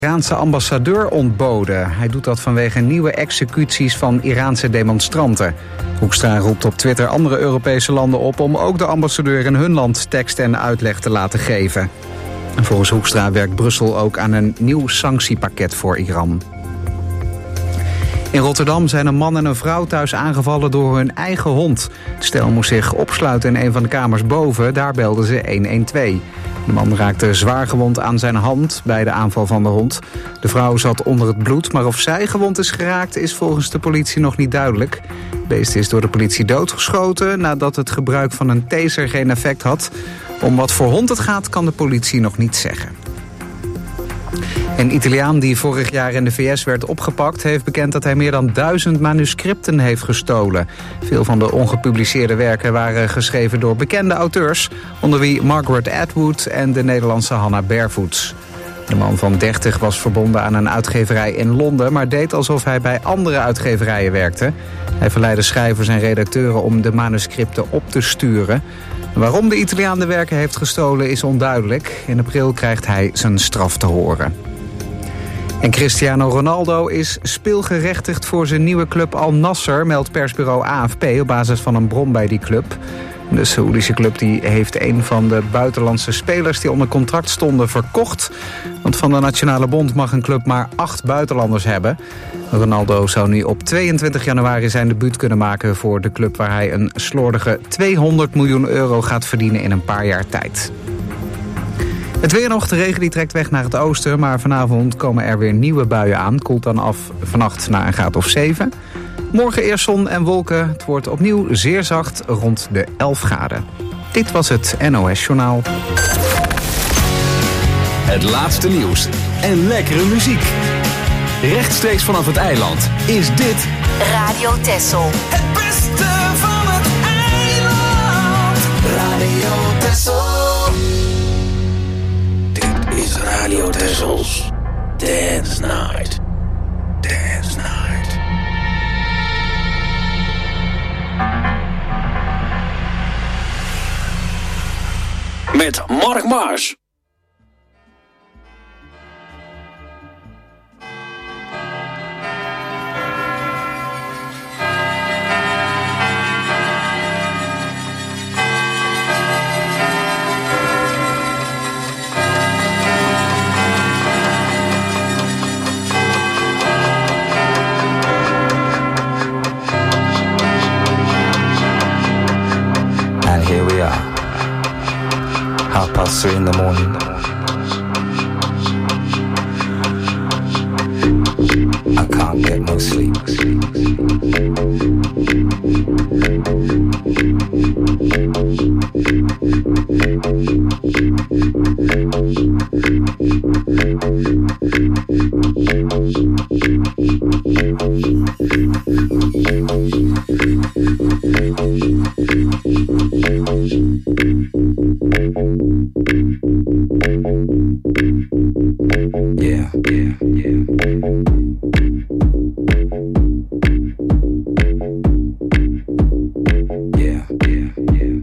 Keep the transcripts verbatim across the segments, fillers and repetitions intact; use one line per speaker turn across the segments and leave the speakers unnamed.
Iraanse ambassadeur ontboden. Hij doet dat vanwege nieuwe executies van Iraanse demonstranten. Hoekstra roept op Twitter andere Europese landen op om ook de ambassadeur in hun land tekst en uitleg te laten geven. En volgens Hoekstra werkt Brussel ook aan een nieuw sanctiepakket voor Iran. In Rotterdam zijn een man en een vrouw thuis aangevallen door hun eigen hond. Het stel moest zich opsluiten in een van de kamers boven. Daar belden ze honderdtwaalf. De man raakte zwaar gewond aan zijn hand bij de aanval van de hond. De vrouw zat onder het bloed, maar of zij gewond is geraakt is volgens de politie nog niet duidelijk. Het beest is door de politie doodgeschoten nadat het gebruik van een taser geen effect had. Om wat voor hond het gaat kan de politie nog niet zeggen. Een Italiaan die vorig jaar in de V S werd opgepakt heeft bekend dat hij meer dan duizend manuscripten heeft gestolen. Veel van de ongepubliceerde werken waren geschreven door bekende auteurs, onder wie Margaret Atwood en de Nederlandse Hannah Barefoots. De man van dertig was verbonden aan een uitgeverij in Londen, maar deed alsof hij bij andere uitgeverijen werkte. Hij verleidde schrijvers en redacteuren om de manuscripten op te sturen. Waarom de Italiaan de werken heeft gestolen is onduidelijk. In april krijgt hij zijn straf te horen. En Cristiano Ronaldo is speelgerechtigd voor zijn nieuwe club Al Nassr, meldt persbureau A F P op basis van een bron bij die club. De Saoedische club die heeft een van de buitenlandse spelers die onder contract stonden verkocht. Want van de Nationale Bond mag een club maar acht buitenlanders hebben. Ronaldo zou nu op tweeëntwintig januari zijn debuut kunnen maken voor de club waar hij een slordige tweehonderd miljoen euro gaat verdienen in een paar jaar tijd. Het weer nog, de regen die trekt weg naar het oosten, maar vanavond komen er weer nieuwe buien aan. Koelt dan af vannacht naar een graad of zeven. Morgen eerst zon en wolken. Het wordt opnieuw zeer zacht, rond de elf graden. Dit was het N O S Journaal.
Het laatste nieuws en lekkere muziek. Rechtstreeks vanaf het eiland is dit
Radio Texel.
Het beste van het eiland. Radio Texel. Dit is Radio Texel's Dance Night. Dance Night. Met Mark Mars.
And here we are, half past three in the morning. I can't get no sleep. Yeah, yeah, yeah. Yeah, yeah, yeah.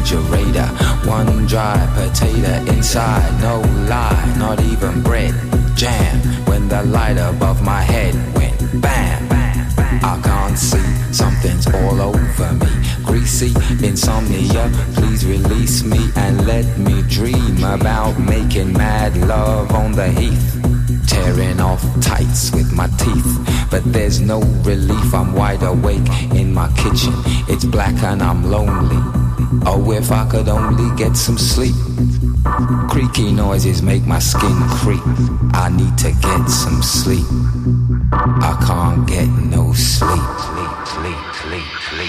refrigerator. One dry potato inside, no lie, not even bread. Jam when the light above my head went bam. I can't see, something's all over me. Greasy insomnia, please release me and let me dream about making mad love on the heath. Tearing off tights with my teeth, but there's no relief. I'm wide awake in my kitchen. It's black and I'm lonely. Oh, if I could only get some sleep. Creaky noises make my skin creep. I need to get some sleep. I can't get no sleep. Sleep, sleep, sleep, sleep.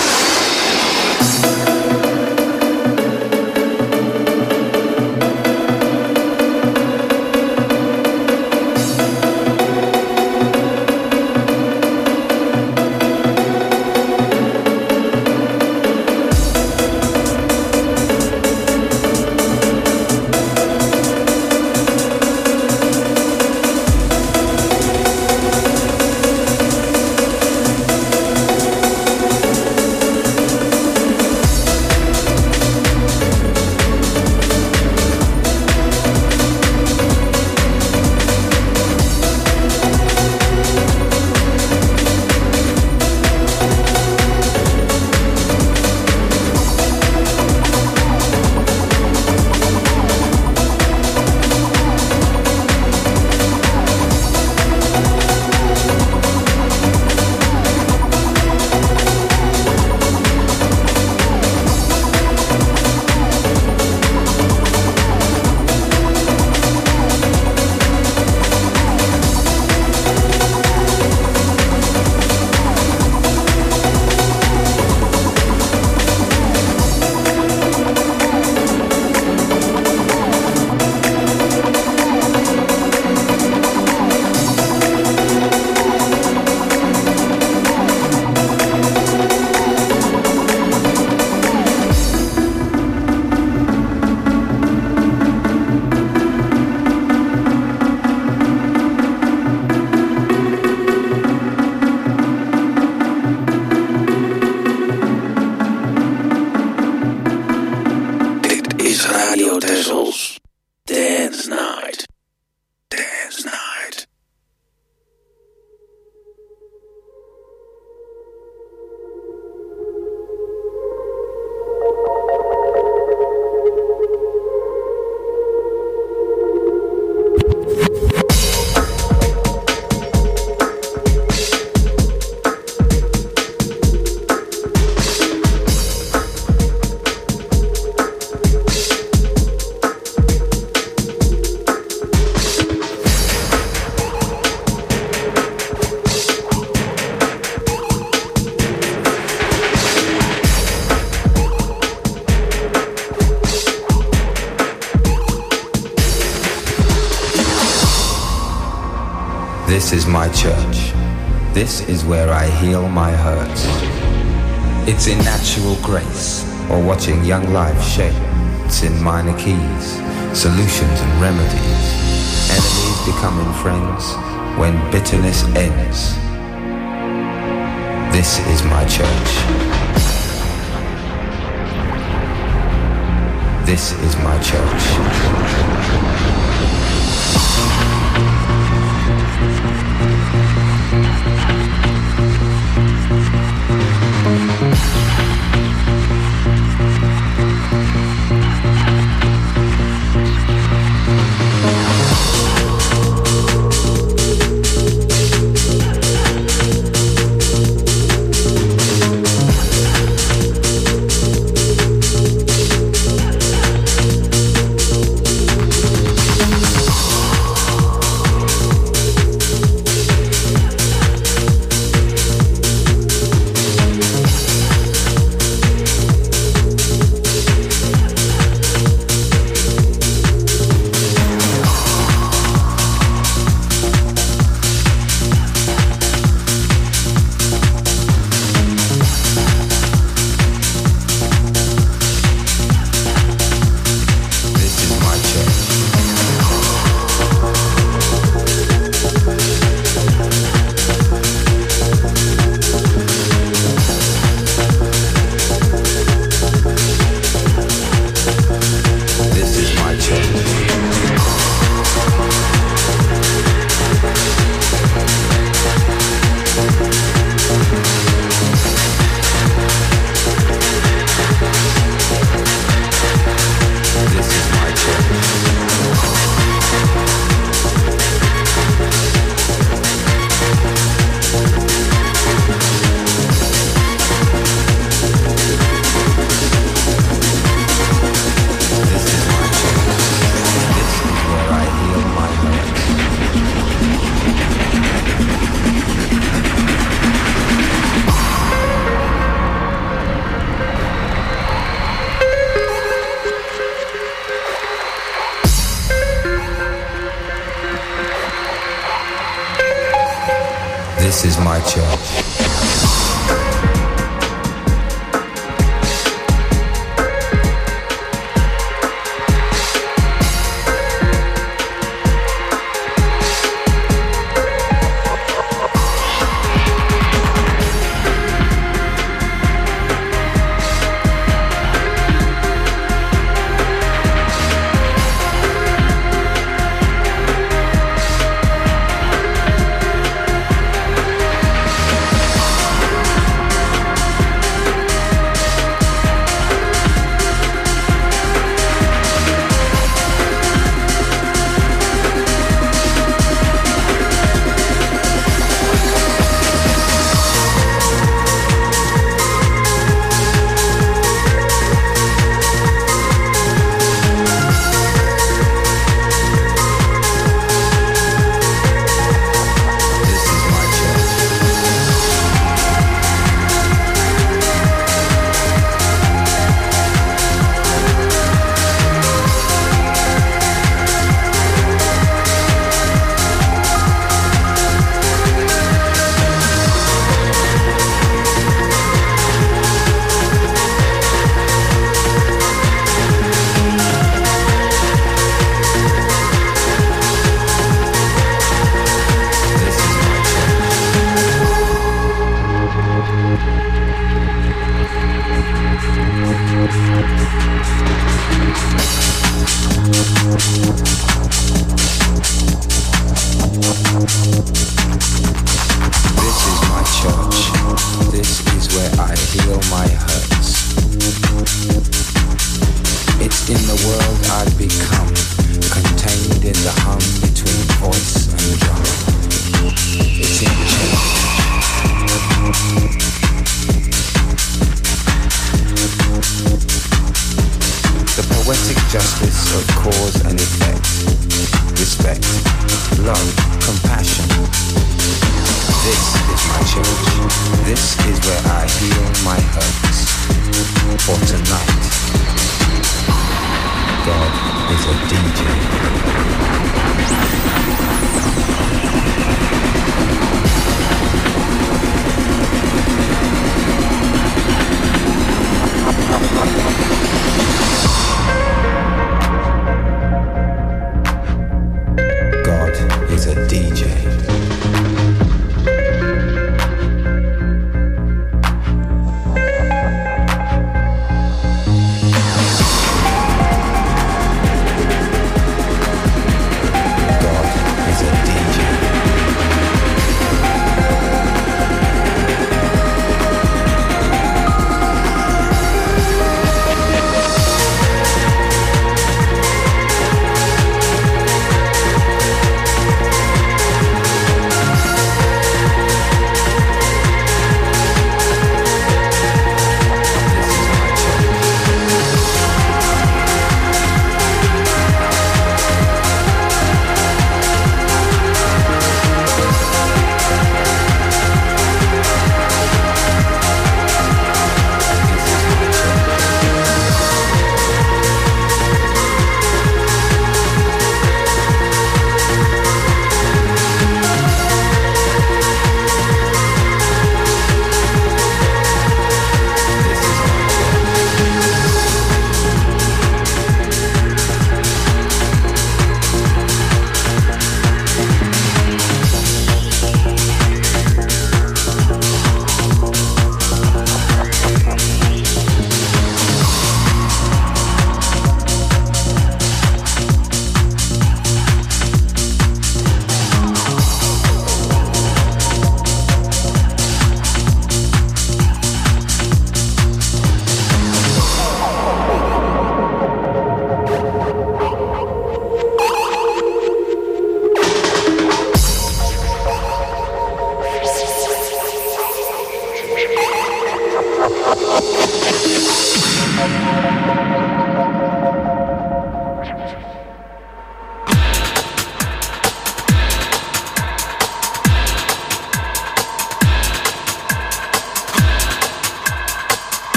This is my church. This is where I heal my hurts. It's in natural grace, or watching young life shape. It's in minor keys, solutions and remedies. Enemies becoming friends when bitterness ends. This is my church. This is my church. my church.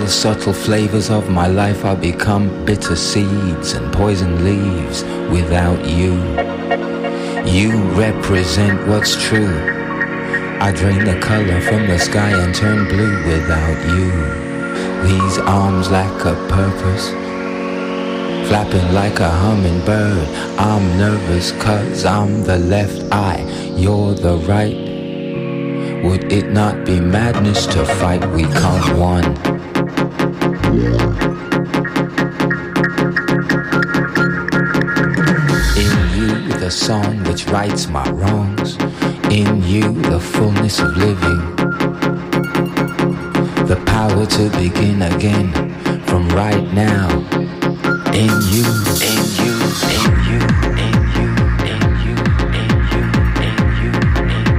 the subtle flavors of my life are become bitter seeds and poison leaves without you. You represent what's true. I drain the color from the sky and turn blue without you. These arms lack a purpose, flapping like a hummingbird. I'm nervous cause I'm the left eye, you're the right. Would it not be madness to fight? We count one. In you the song which rights my wrongs. In you the fullness of living. The power to begin again from right now. In you, in you, in you, in you, in you, in you, in you, in you.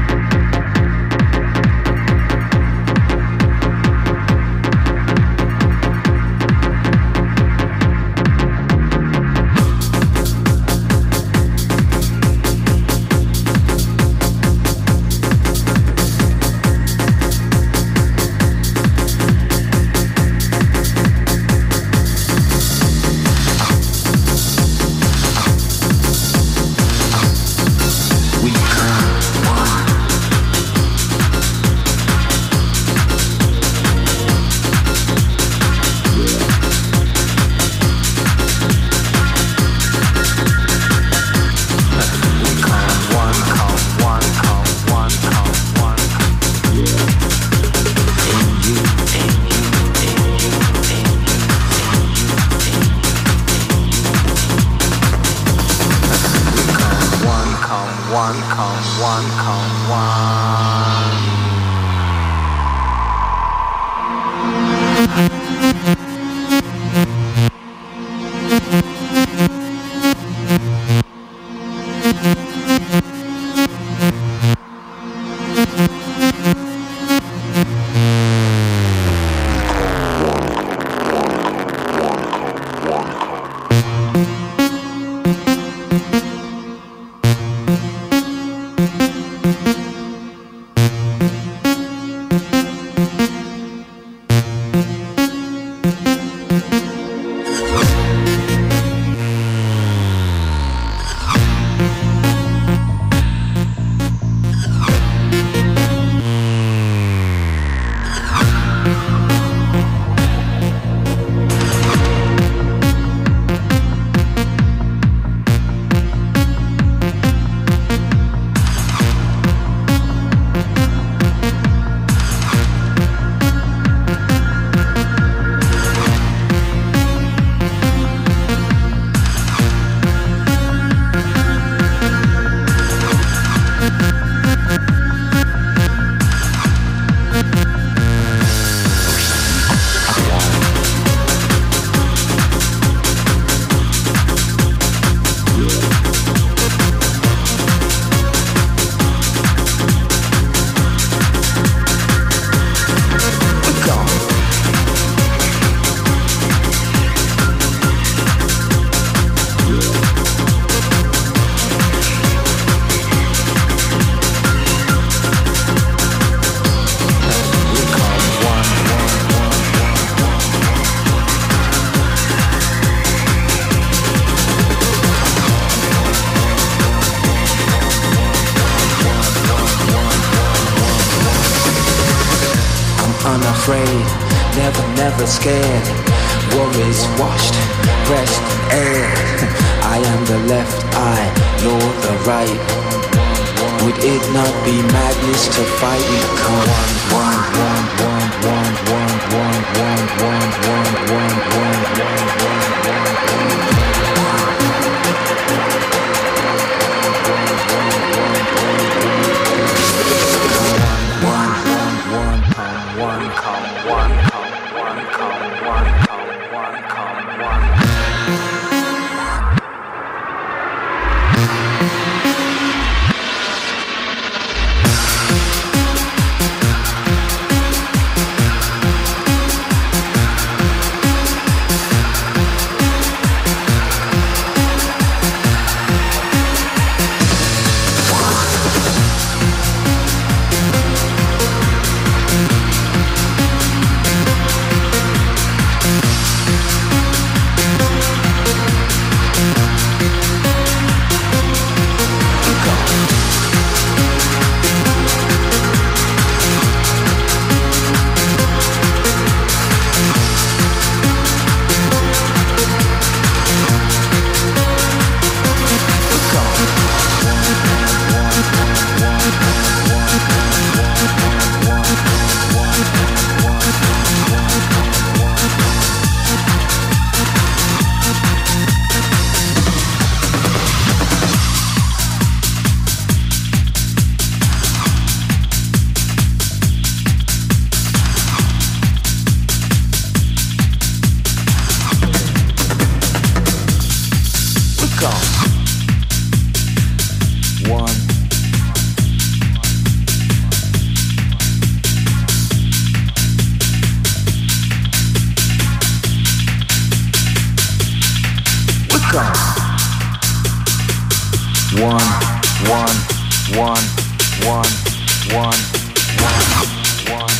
Unafraid, never, never scared. Worries washed, rest air. I am the left eye, you're the right. Would it not be madness to fight? We come one, one, one, one, one, one, one, one, one, one, one, one, one, one. one, one, one, one, one, one, one.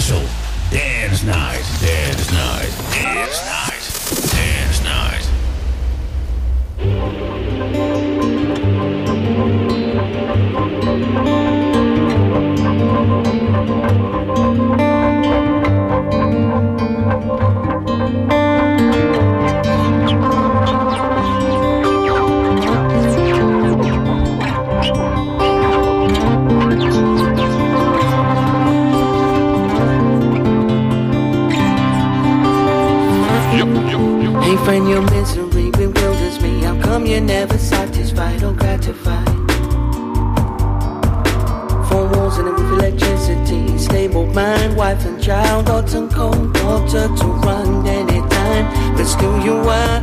Texel. Dance night, dance night, dance night, dance night.
Hey friend, your misery bewilders me. How come you're never satisfied or gratified? Four walls and a roof, electricity, stable mind, wife and child, hot and cold water to run anytime. But still you are,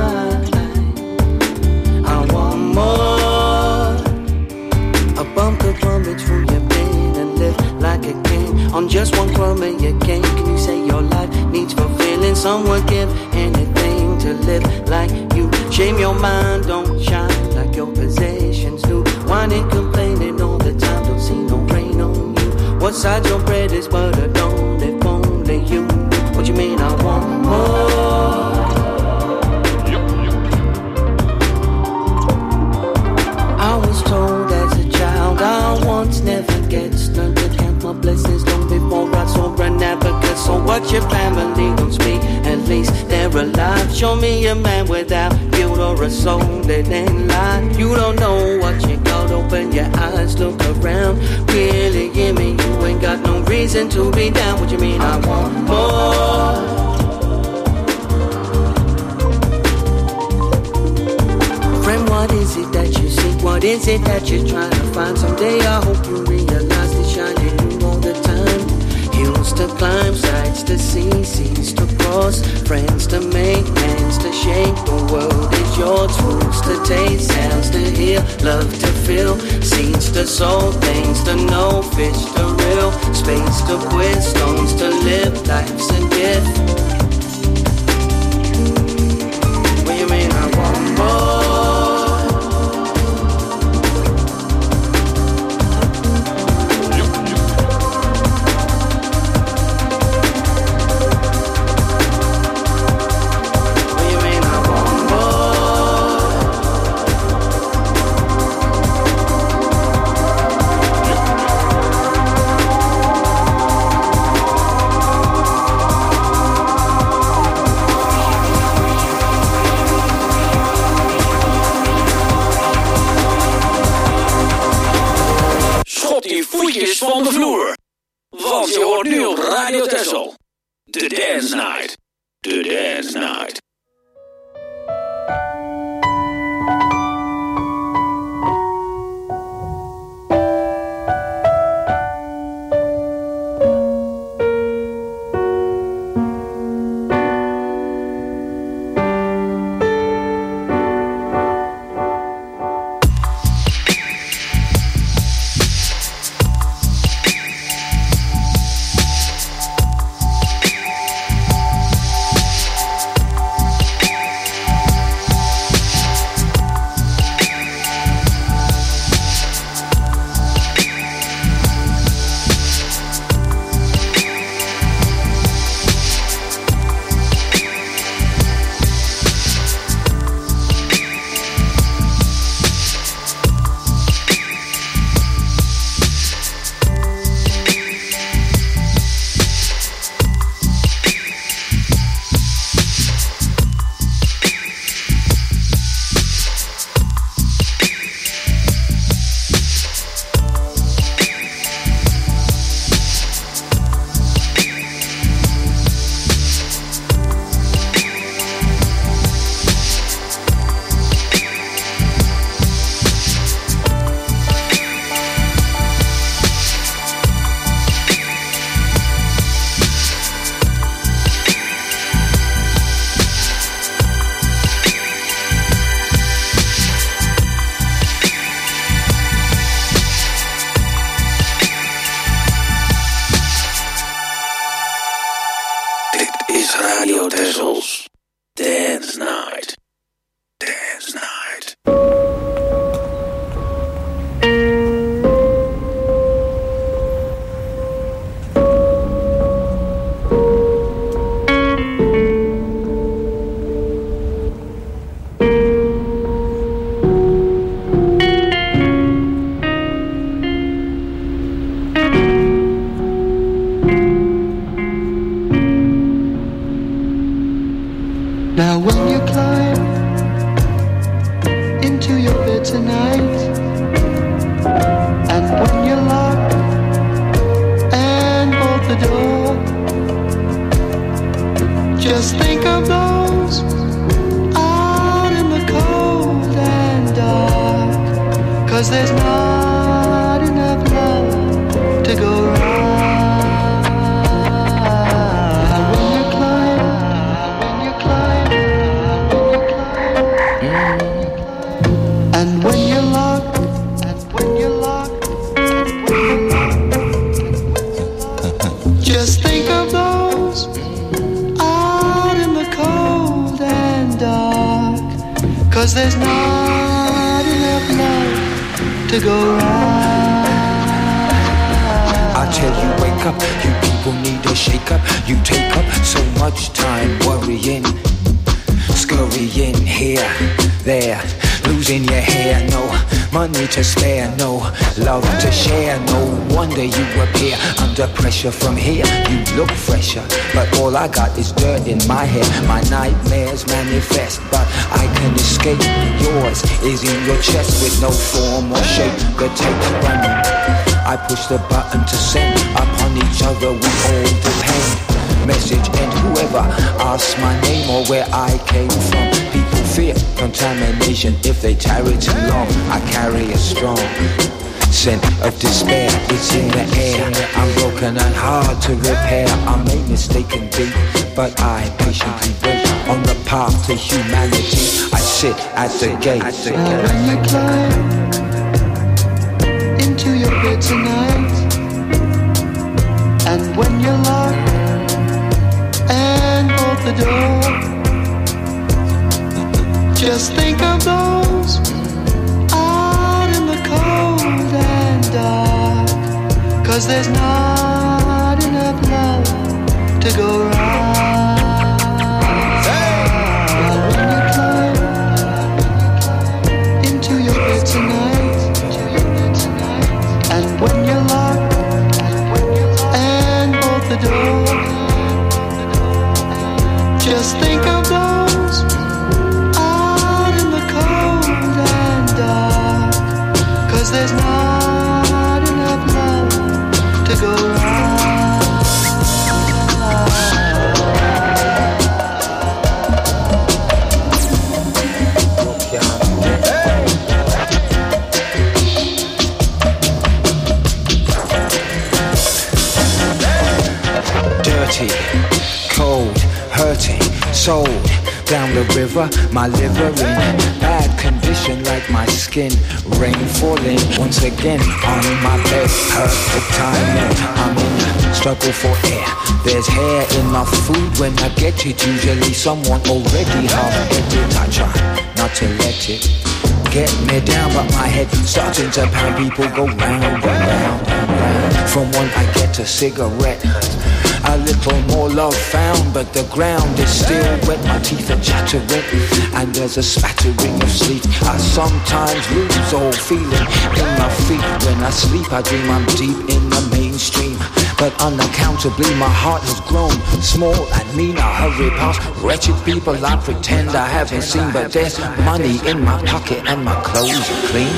I want more. A bump to rummage through your pain and live like a king on just one crumb of your cane. Can you say your life needs fulfilling? Someone give anything to live like you. Shame your mind, don't shine like your possessions do. Whining, complaining all the time, don't see no rain on you. What side your bread is butter, don't if only you. What you mean I want more? I was told as a child I once never gets learned to count my blessings long before I saw an advocate. So what your family don't speak, at least they're alive. Show me a man without guilt or a soul that ain't lied. You don't know what you got, open your eyes, look around. Really give me, you ain't got no reason to be down. What you mean I want more? Friend, what is it that you seek? What is it that you're trying to find? Someday I hope you realize it's shining you all the time. Hills to climb, sights to see, seas to cross, friends to make, hands to shake. The world is yours, foods to taste, sounds to hear, love to feel, seeds to sow, things to know, fish to reel, space to quit, stones to live, life's a gift. What you mean I want more?
Van de vloer. Want je hoort nu op Radio Texel. The Dance Night. The Dance Night.
Just think of those out in the cold and dark, 'cause there's not enough love to go round. When you climb, when you climb, mm. And when you're locked, and when you're locked, and when you're locked, just think of those out in the cold and dark, 'cause there's not enough love to go round.
I tell you, wake up, you people need a shake up. You take up so much time worrying, scurrying here, there, losing your hair. No money to spare, no love to share. No wonder you appear under pressure from here. You look fresher, but all I got is dirt in my hair. My nightmares manifest, but I can escape. Yours is in your chest with no form or shape. The tape's running, I push the button to send. Upon each other we all depend. Message and whoever asks my name or where I came from. People fear contamination if they tarry too long. I carry a strong scent of despair. It's in the air. I'm broken and hard to repair. I may mistaken be, but I patiently wait on the path to humanity. I sit at the gate.
When you climb into your bed tonight, and when you're locked and bolt the door, just think of those out in the cold and dark, 'cause there's not enough love to go round. When you climb into your bed tonight, and when you're locked and bolt the door, just think of those out in the cold and dark, 'cause there's not enough love to go round.
Dirty, cold, hurting, sold down the river, my liver in bad condition like my skin. Rain falling once again on my bed, perfect timing. I'm in the struggle for air. There's hair in my food when I get it. Usually someone already half ate it. I try not to let it get me down, but my head starting to pound. People go round and round and round. From one I get a cigarette. A little more love found, but the ground is still wet. My teeth are chattering, and there's a spattering of sleep. I sometimes lose all feeling in my feet. When I sleep, I dream I'm deep in the mainstream, but unaccountably my heart has grown small and mean. I hurry past wretched people I pretend I haven't seen, but there's money in my pocket and my clothes are clean.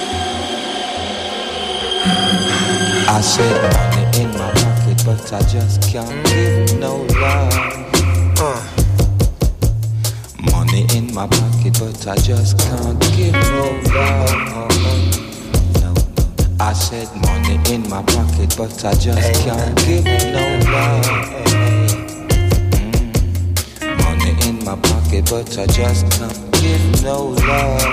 I said money in my pocket, but I just can't give no love. Uh. Money in my pocket, but I just can't give no love. No, no. I said money in my pocket, but I just can't give no love. Mm. Money in my pocket, but I just can't give no love.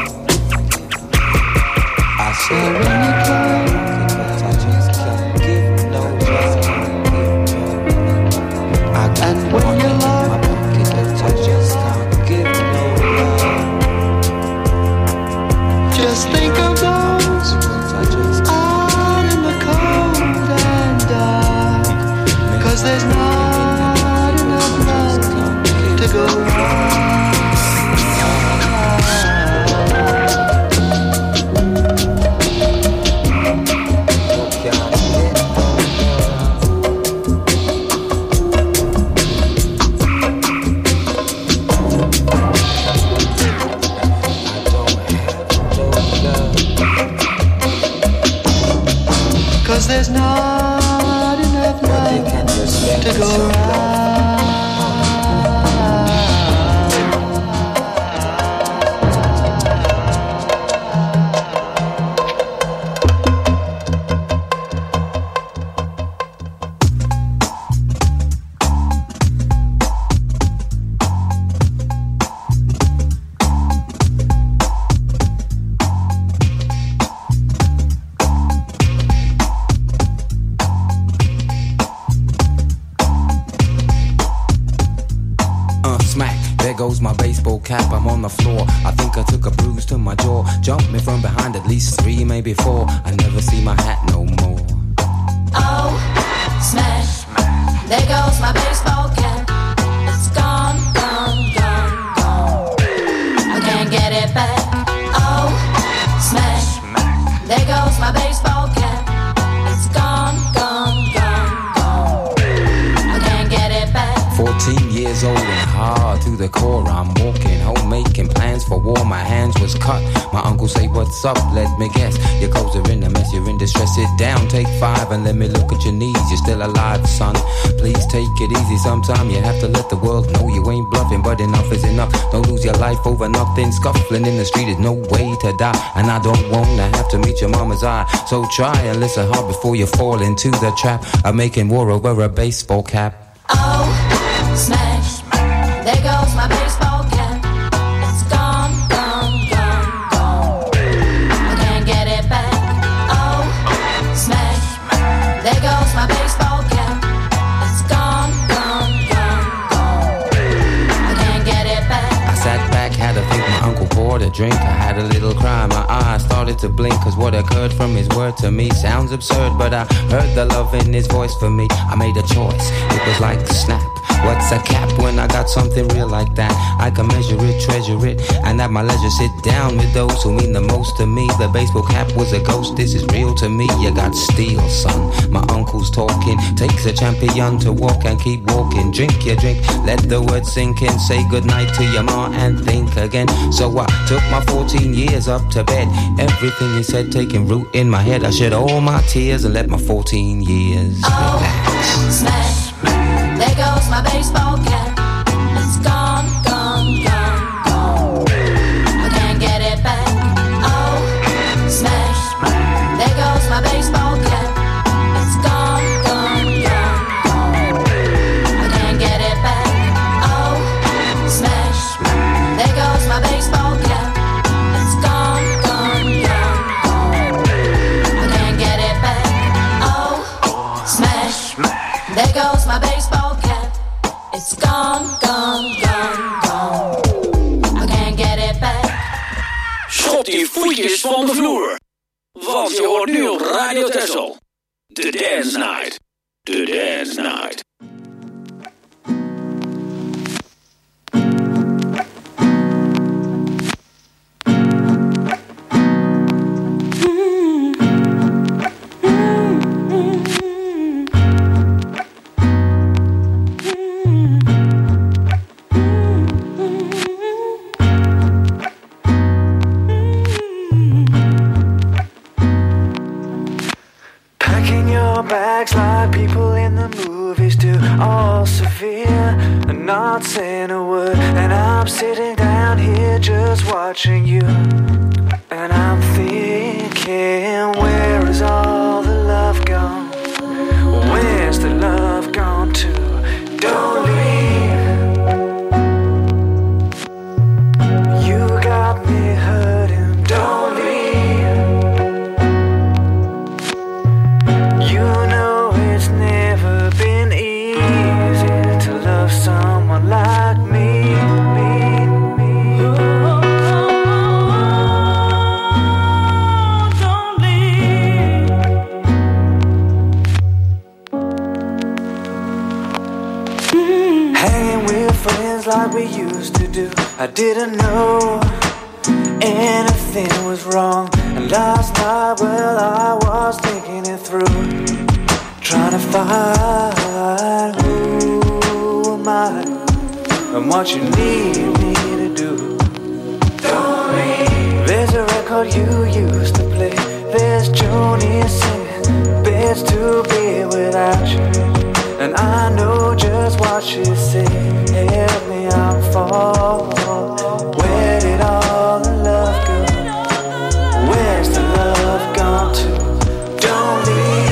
I said money in my pocket, but I just can't give no love. I got
And when
money
you're
in my pocket, but I just can't give no love.
Just think of those out in the cold and dark, 'cause there's not enough love to go round. There's not enough love to go round.
smack, there goes my baseball cap. I'm on the floor, I think I took a bruise to my jaw. Jumped me from behind at least three, maybe four. I never see my hat no more.
Oh, smash, there goes my baseball cap. It's gone, gone, gone, gone. I can't get it back. Oh, smash, there goes my baseball cap. It's gone, gone, gone, gone. I can't get it back.
Fourteen years old and hard to the core. I'm walking home making plans for war. My hands was cut. My uncle say, what's up? Let me guess. Your clothes are in a mess, you're in distress. Sit down, take five and let me look at your knees. You're still alive, son. Please take it easy. Sometime you have to let the world know you ain't bluffing, but enough is enough. Don't lose your life over nothing. Scuffling in the street is no way to die, and I don't wanna have to meet your mama's eye. So try and listen hard before you fall into the trap of making war over a baseball cap.
Oh, smash, there goes my baseball cap. It's gone, gone, gone, gone. I can't get it back. Oh, smash, there goes my baseball cap. It's gone, gone, gone, gone. I can't get it back.
I sat back, had to think. My uncle poured a drink. I had a little cry. My eyes started to blink, cause what occurred from his word to me sounds absurd, but I heard the love in his voice for me. I made a choice. It was like snap. What's a cap when I got something real like that? I can measure it, treasure it, and at my leisure sit down with those who mean the most to me. The baseball cap was a ghost, this is real to me. You got steel, son. My uncle's talking. Takes a champion to walk and keep walking. Drink your drink, let the words sink in. Say goodnight to your ma and think again. So I took my fourteen years up to bed. Everything he said taking root in my head. I shed all my tears and let my fourteen years
oh,
relax.
Smash. There goes my baseball cap. It's gone, gone, gone, gone. I can't get it back. Oh, smash. There goes my baseball cap. It's gone, gone, gone, gone. I can't get it back. Oh, smash. There goes my baseball cap. It's gone, gone, gone, gone. I can't get it back. Oh, smash. There goes my baseball cap. It's gone, gone, gone, gone. I can't get it back.
Schop die voetjes van de vloer. Want je hoort nu op Radio Texel. The Dance Night. The Dance Night.
Bags like people in the movies do, all severe and not saying a word. And I'm sitting down here just watching you, and I'm thinking, where is all the love gone? Where's the love gone to? Don't leave. You got me hurting. Don't leave. Someone like me, me, me. Oh, don't leave. Mm. Hanging with friends like we used to do. I didn't know anything was wrong. And last night, well, I was thinking it through, trying to find who and what you need me to do. Don't leave. There's a record you used to play. There's Joni singing Best to Be Without You, and I know just what she's saying. Help me, I'm falling. Where did all the love go? Where's the love gone to? Don't leave.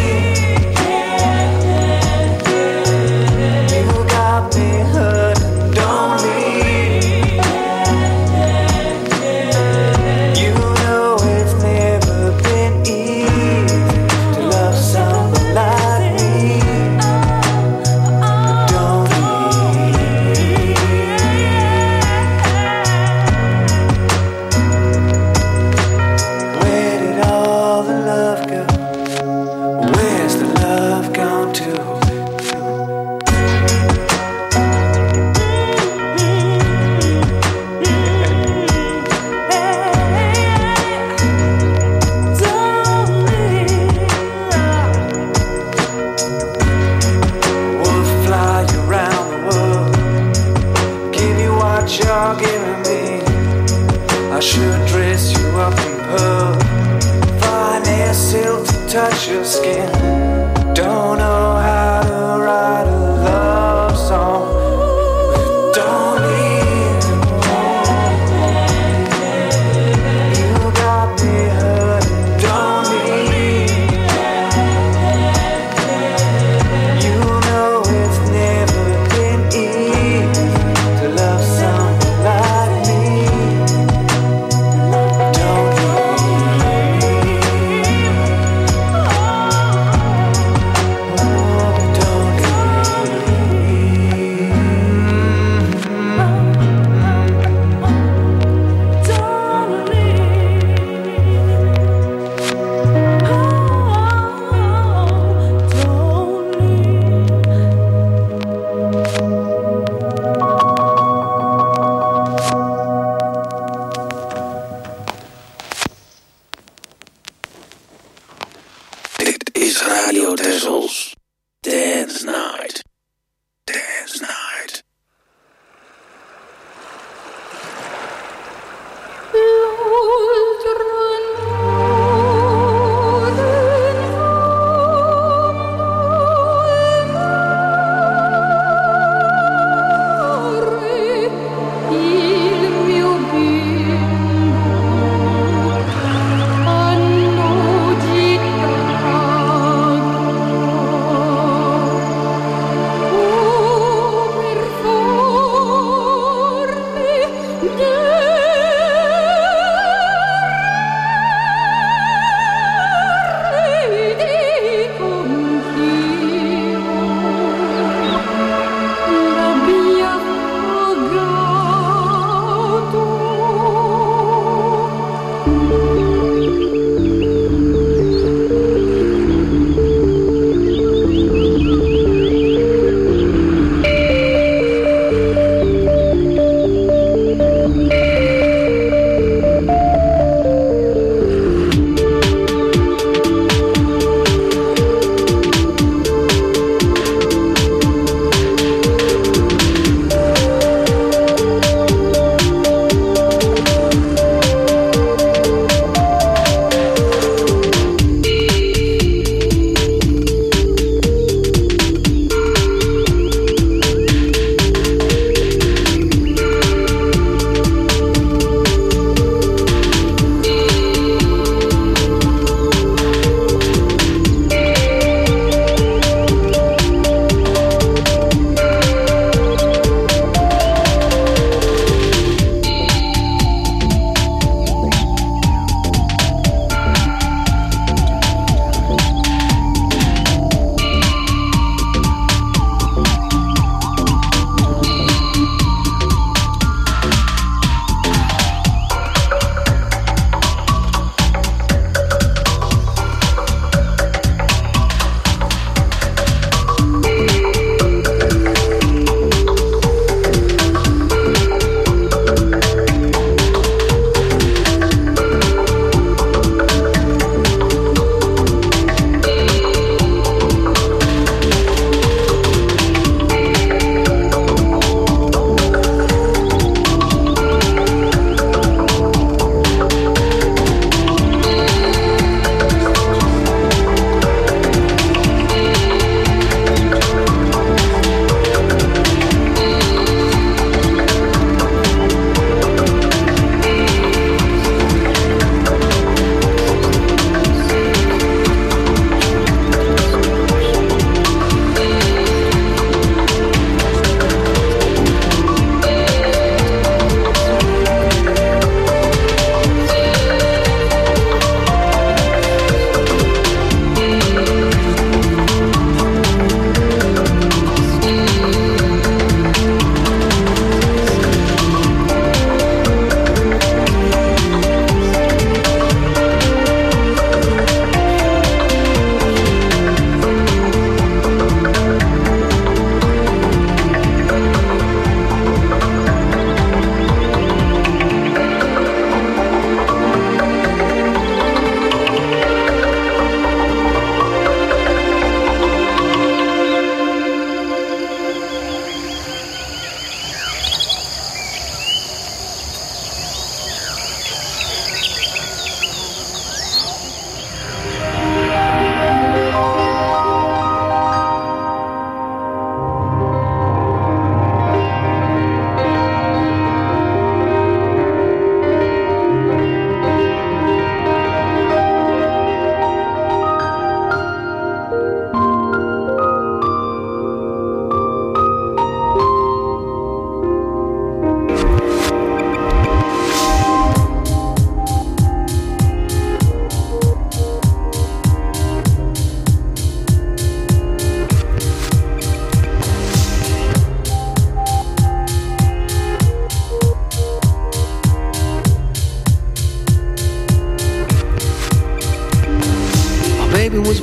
Don't leave. your skin. Don't know how to write a love song. Don't leave. You got me hurting. Don't leave. You know it's never been easy to love someone like me. Don't leave.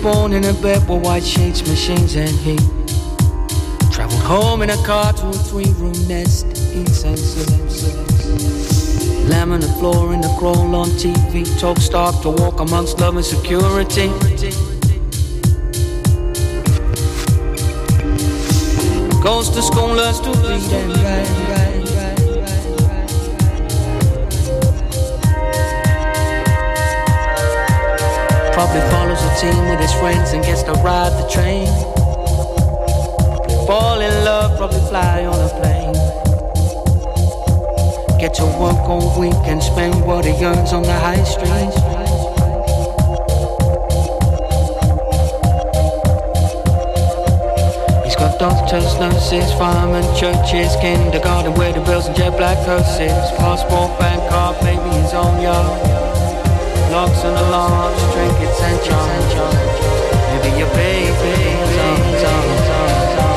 born in a bed with white sheets, machines and heat. Traveled home in a car to a three-room nest. Eats and sleeps. Lamb on the floor in the crawl on T V. Talk stock to walk amongst love and security. Goes to school, learns to read and write. Probably follows a team with his friends and gets to ride the train. Fall in love, probably fly on a plane. Get to work all week and spend what he earns on the high street. He's got doctors, nurses, firemen, churches, kindergarten, wedding bells and jet black hearses. Passport, bank card, baby his own yard. Locks and alarms, trinkets and charms. Maybe your baby's arms, arms, arms, arms.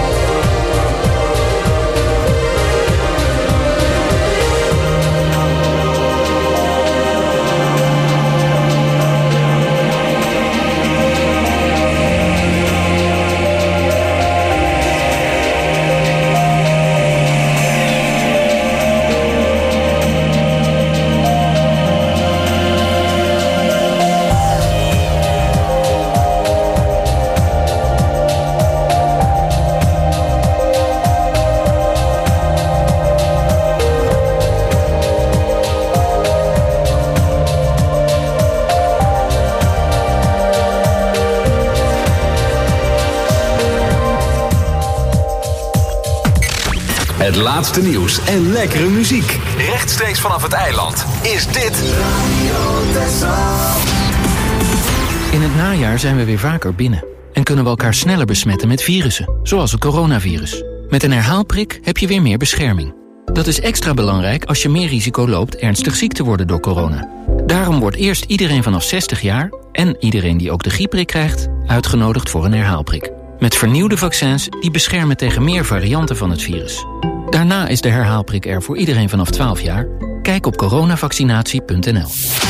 Het laatste nieuws en lekkere muziek. Rechtstreeks vanaf het eiland is dit Radio Texel.
In het najaar zijn we weer vaker binnen. En kunnen we elkaar sneller besmetten met virussen. Zoals het coronavirus. Met een herhaalprik heb je weer meer bescherming. Dat is extra belangrijk als je meer risico loopt ernstig ziek te worden door corona. Daarom wordt eerst iedereen vanaf zestig jaar... en iedereen die ook de griepprik krijgt... uitgenodigd voor een herhaalprik. Met vernieuwde vaccins die beschermen tegen meer varianten van het virus. Daarna is de herhaalprik er voor iedereen vanaf twaalf jaar. Kijk op coronavaccinatie punt n l.